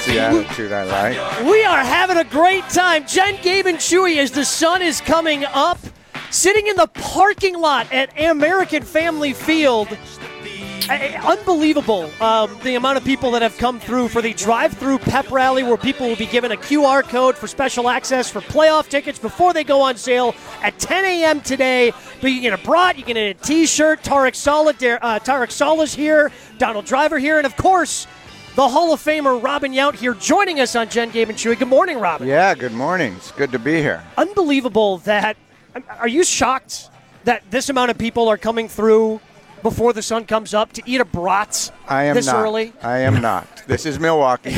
That's the attitude I like. We are having a great time. Jen, Gabe, and Chewy as the sun is coming up. Sitting in the parking lot at American Family Field. Unbelievable the amount of people that have come through for the drive-through pep rally where people will be given a QR code for special access for playoff tickets before they go on sale at 10 a.m. today. But you get a brat, you get a T-shirt, Tarek Saleh's here, Donald Driver here, and of course, the Hall of Famer Robin Yount here joining us on Jen, Gabe, and Chewy. Good morning, Robin. Yeah, good morning. It's good to be here. Unbelievable that – are you shocked that this amount of people are coming through before the sun comes up to eat a brat this early? I am not. This is Milwaukee.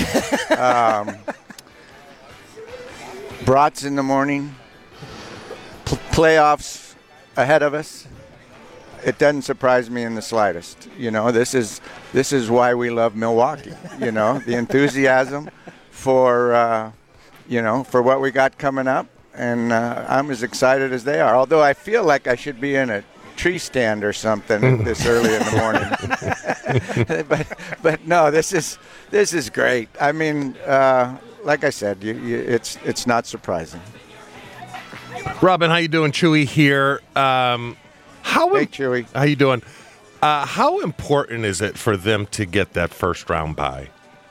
Brats in the morning, playoffs ahead of us. It doesn't surprise me in the slightest. You know, this is why we love Milwaukee. You know, the enthusiasm for for what we got coming up, and I'm as excited as they are. Although I feel like I should be in a tree stand or something this early in the morning. but no, this is great. I mean, like I said, it's not surprising. Robin, how you doing? Chewy here. Hey, Chewy. How you doing? How important is it for them to get that first round bye?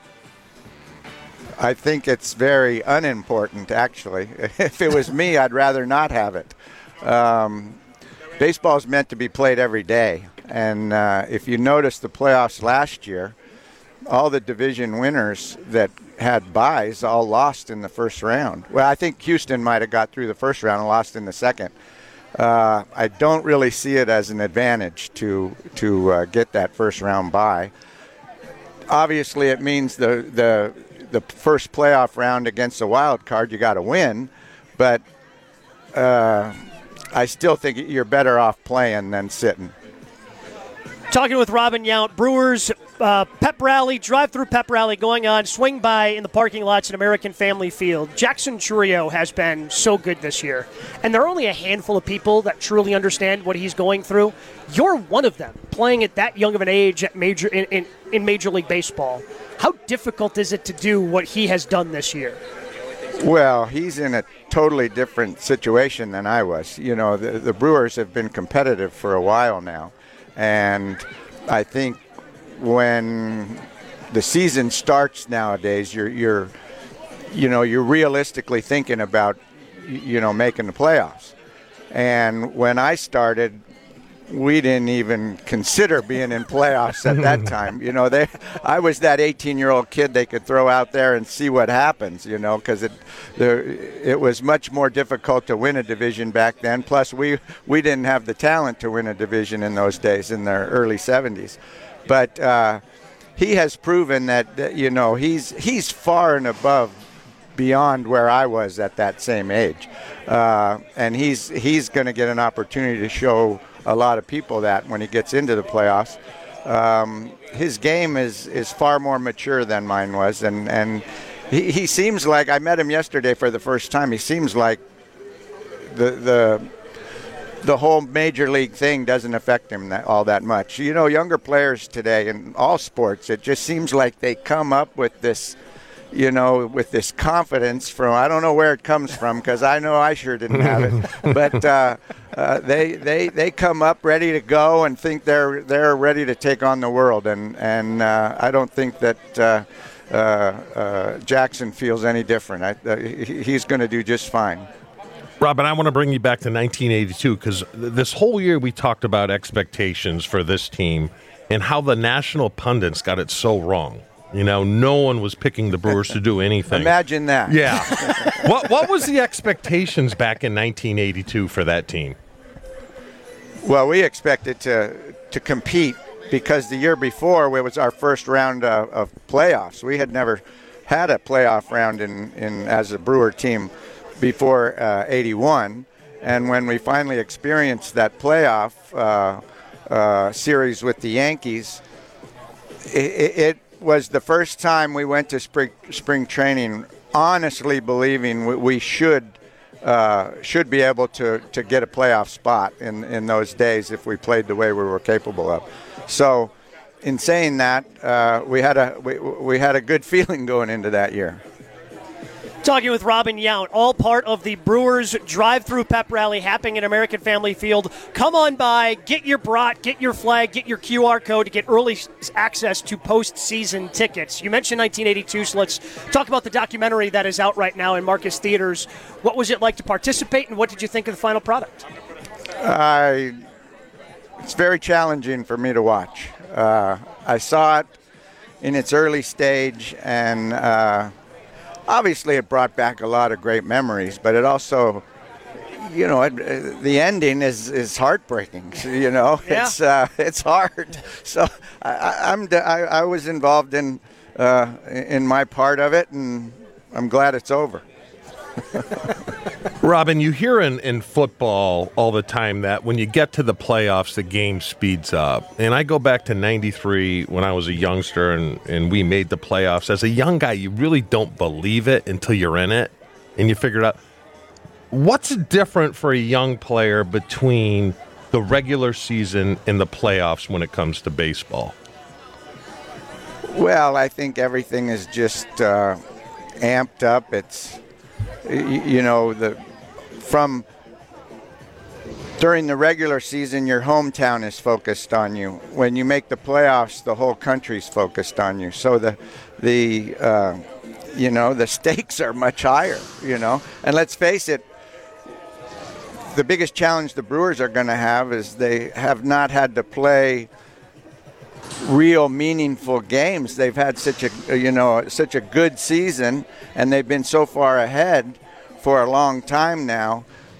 I think it's very unimportant, actually. If it was me, I'd rather not have it. Baseball is meant to be played every day. And if you notice the playoffs last year, all the division winners that had byes all lost in the first round. Well, I think Houston might have got through the first round and lost in the second. I don't really see it as an advantage to get that first round bye. Obviously, it means the first playoff round against the wild card you got to win, but I still think you're better off playing than sitting. Talking with Robin Yount, Brewers pep rally, drive-through pep rally going on, swing by in the parking lots at American Family Field. Jackson Chourio has been so good this year, and there are only a handful of people that truly understand what he's going through. You're one of them, playing at that young of an age at in Major League Baseball. How difficult is it to do what he has done this year? Well, he's in a totally different situation than I was. You know, the Brewers have been competitive for a while now, and I think when the season starts nowadays, you're realistically thinking about making the playoffs. And when I started, we didn't even consider being in playoffs at that time. You know, I was that 18-year-old kid they could throw out there and see what happens, because it was much more difficult to win a division back then. Plus, we didn't have the talent to win a division in those days, in the early 70s. But he has proven that he's far and above beyond where I was at that same age. And he's going to get an opportunity to show a lot of people that when he gets into the playoffs. His game is far more mature than mine was, and he seems like, I met him yesterday for the first time, he seems like the whole major league thing doesn't affect him all that much. Younger players today in all sports, it just seems like they come up with this confidence from, I don't know where it comes from, because I know I sure didn't have it, but they come up ready to go and think they're ready to take on the world, and I don't think that Jackson feels any different. He's going to do just fine. Robin, I want to bring you back to 1982, because this whole year we talked about expectations for this team and how the national pundits got it so wrong. No one was picking the Brewers to do anything. Imagine that. Yeah. What was the expectations back in 1982 for that team? Well, we expected to compete because the year before it was our first round of playoffs. We had never had a playoff round in as a Brewer team before 81. And when we finally experienced that playoff series with the Yankees, it was the first time we went to spring training honestly believing we should be able to get a playoff spot in those days if we played the way we were capable of. So in saying that, we had a good feeling going into that year. Talking with Robin Yount, all part of the Brewers drive-through pep rally happening at American Family Field. Come on by, get your brat, get your flag, get your QR code to get early access to postseason tickets. You mentioned 1982, so let's talk about the documentary that is out right now in Marcus Theaters. What was it like to participate, and what did you think of the final product? It's very challenging for me to watch. I saw it in its early stage, and obviously it brought back a lot of great memories, but it also, the ending is heartbreaking. Yeah. It's hard. So I was involved in my part of it, and I'm glad it's over. Robin, you hear in football all the time that when you get to the playoffs, the game speeds up. And I go back to 93 when I was a youngster and we made the playoffs. As a young guy, you really don't believe it until you're in it and you figure it out. What's different for a young player between the regular season and the playoffs when it comes to baseball? Well, I think everything is just amped up. It's during the regular season, your hometown is focused on you. When you make the playoffs, the whole country's focused on you. So the stakes are much higher. And let's face it, the biggest challenge the Brewers are going to have is they have not had to play real meaningful games. They've had such a good season, and they've been so far ahead for a long time now.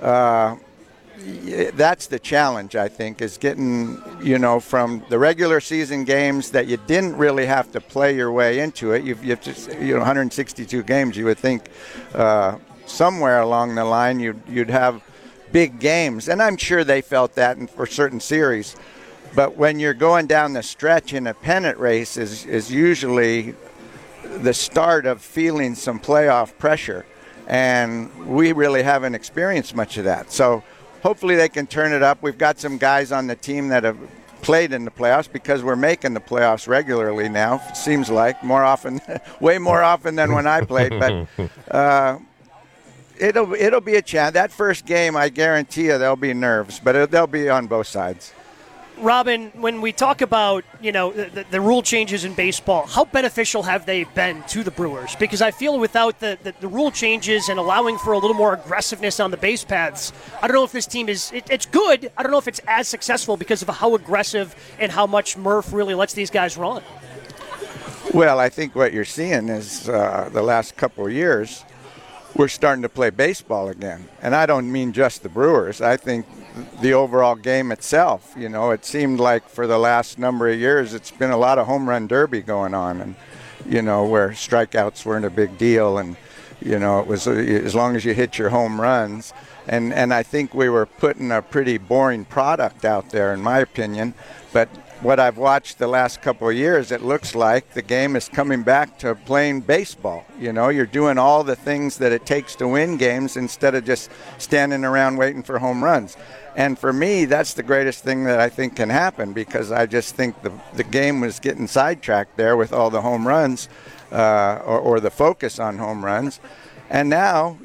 That's the challenge, I think, is getting from the regular season games that you didn't really have to play your way into it. You've 162 games. You would think somewhere along the line you'd have big games, and I'm sure they felt that for certain series. But when you're going down the stretch in a pennant race is usually the start of feeling some playoff pressure. And we really haven't experienced much of that. So hopefully they can turn it up. We've got some guys on the team that have played in the playoffs because we're making the playoffs regularly now. Seems like way more often than when I played. But it'll be a chance. That first game, I guarantee you, there'll be nerves, but they'll be on both sides. Robin, when we talk about, the rule changes in baseball, how beneficial have they been to the Brewers? Because I feel without the rule changes and allowing for a little more aggressiveness on the base paths, I don't know if this team it's good. I don't know if it's as successful because of how aggressive and how much Murph really lets these guys run. Well, I think what you're seeing is the last couple of years, we're starting to play baseball again. And I don't mean just the Brewers. I think the overall game itself, it seemed like for the last number of years it's been a lot of home run derby going on, and where strikeouts weren't a big deal, and it was as long as you hit your home runs, and I think we were putting a pretty boring product out there in my opinion. But what I've watched the last couple of years, it looks like the game is coming back to playing baseball. You're doing all the things that it takes to win games instead of just standing around waiting for home runs. And for me, that's the greatest thing that I think can happen, because I just think the game was getting sidetracked there with all the home runs or the focus on home runs. And now,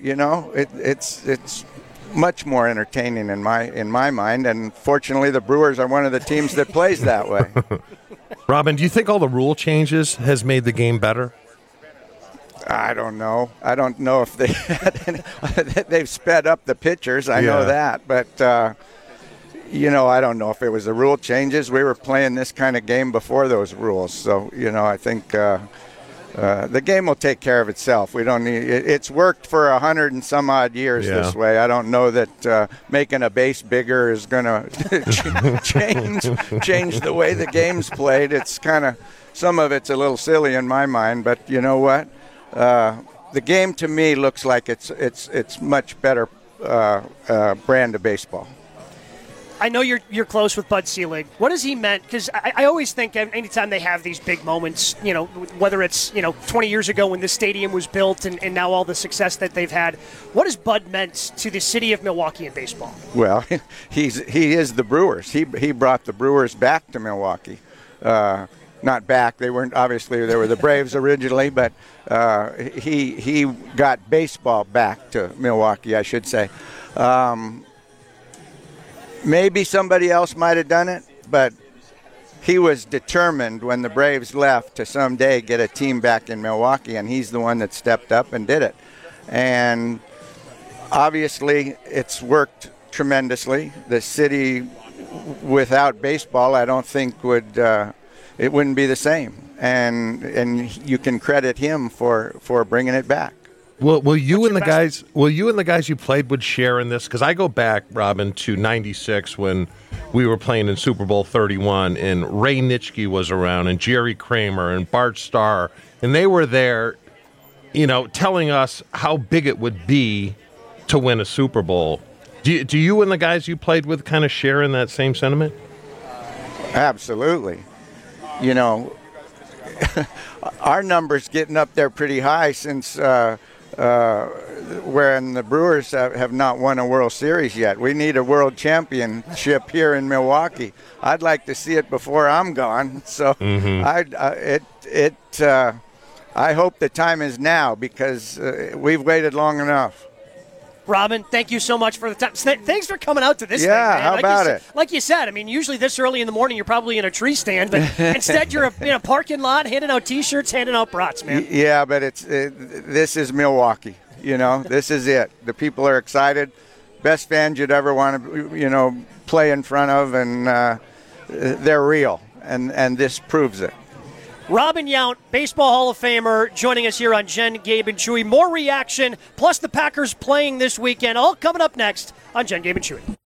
it's much more entertaining in my mind, and fortunately the Brewers are one of the teams that plays that way. Robin, do you think all the rule changes has made the game better? I don't know. I don't know if they've sped up the pitchers. I know that, but I don't know if it was the rule changes. We were playing this kind of game before those rules, so I think the game will take care of itself. We don't need. It's worked for 100 and some odd years this way. I don't know that making a base bigger is going to change the way the game's played. It's kind of, some of it's a little silly in my mind, but you know what? The game to me looks like it's much better brand of baseball. I know you're close with Bud Selig. What has he meant? Because I always think anytime they have these big moments, whether it's 20 years ago when this stadium was built and now all the success that they've had, what has Bud meant to the city of Milwaukee in baseball? Well, he is the Brewers. He brought the Brewers back to Milwaukee. not back. They weren't, obviously they were the Braves originally, but he got baseball back to Milwaukee, I should say. Maybe somebody else might have done it, but he was determined when the Braves left to someday get a team back in Milwaukee, and he's the one that stepped up and did it. And obviously it's worked tremendously. The city without baseball, I don't think it wouldn't be the same. And you can credit him for bringing it back. Will you and the guys you played with share in this? Because I go back, Robin, to '96 when we were playing in Super Bowl 31, and Ray Nitschke was around, and Jerry Kramer, and Bart Starr, and they were there, telling us how big it would be to win a Super Bowl. Do you and the guys you played with kind of share in that same sentiment? Absolutely. Our numbers getting up there pretty high since wherein the Brewers have not won a World Series yet. We need a world championship here in Milwaukee. I'd like to see it before I'm gone. So I hope the time is now, because we've waited long enough. Robin, thank you so much for the time. Thanks for coming out to this thing, Yeah, man. how about it? Like you said, I mean, usually this early in the morning you're probably in a tree stand, but instead you're in a parking lot handing out T-shirts, handing out brats, man. Yeah, but this is Milwaukee. This is it. The people are excited. Best fans you'd ever want to, play in front of, and they're real, and this proves it. Robin Yount, Baseball Hall of Famer, joining us here on Jen, Gabe, and Chewy. More reaction, plus the Packers playing this weekend, all coming up next on Jen, Gabe, and Chewy.